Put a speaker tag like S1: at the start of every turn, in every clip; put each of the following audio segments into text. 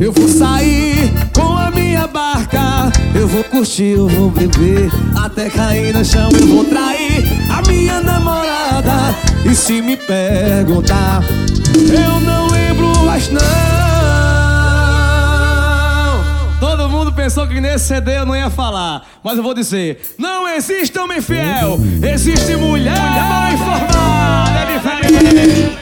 S1: Eu vou sair com a minha barca, eu vou curtir, eu vou beber, até cair no chão. Eu vou trair a minha namorada, e se me perguntar, eu não lembro mais não. Todo mundo pensou que nesse CD eu não ia falar, mas eu vou dizer: não existe homem fiel, existe mulher mal informada. É diferente.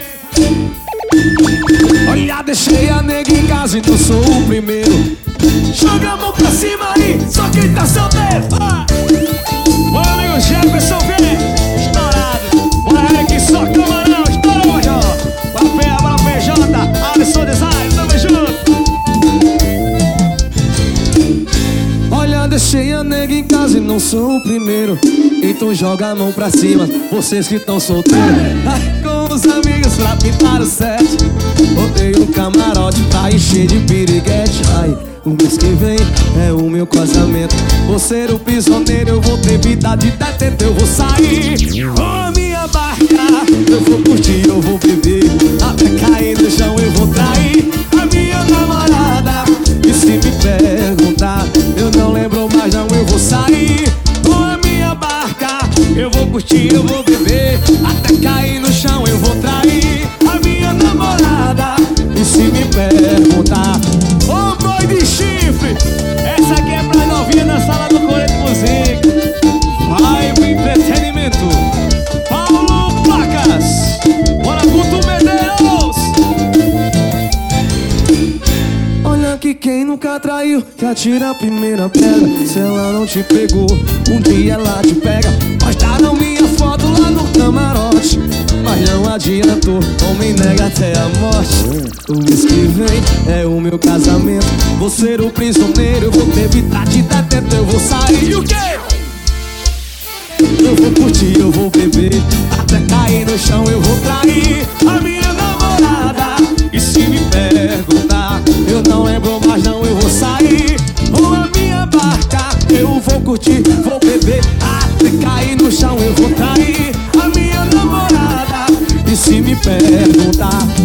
S1: Olha, deixei a nega em casa, então sou o primeiro. Joga a mão pra cima aí, só quem tá solteiro. Bora, amigo Jefferson, vem estourado. Bora, Eric, só camarão, estourou, Major. Bora, PJ, Alisson Design, tamo junto. Olha, deixei a nega em casa e não sou o primeiro. Então joga a mão pra cima, vocês que tão solteiros. Com os amigos pra pintar o set, botei um camarote pra encher de piriguete. Ai, o mês que vem é o meu casamento. Vou ser o prisioneiro, eu vou ter vida de detento. Eu vou sair com a minha barca, eu vou curtir, eu vou beber, até cair no chão. Eu vou trair a minha namorada, e se me perguntar, eu não lembro mais não. Eu vou sair com a minha barca, eu vou curtir, eu vou beber, até cair no chão. Eu vou trair a minha namorada, e se me perguntar, ô boi de chifre, essa aqui é pra novinha na sala do Correio de Música. Vai o entretenimento, Paulo Placas. Bora, Guto Medeiros. Olha que quem nunca traiu, que atira a primeira pedra. Se ela não te pegou, um dia ela te pega. Postaram minha foto lá no camarote, mas não adiantou, homem nega até a morte. O mês que vem é o meu casamento. Vou ser o prisioneiro, eu vou ter vida de detento. Eu vou sair e o quê? Eu vou curtir, eu vou beber, até cair no chão. Eu vou trair a minha namorada, e se me perguntar, eu não lembro mais não. Eu vou sair com a minha barca, eu vou curtir, vou beber, até cair no chão. Eu vou trair a minha namorada, e se me perguntar,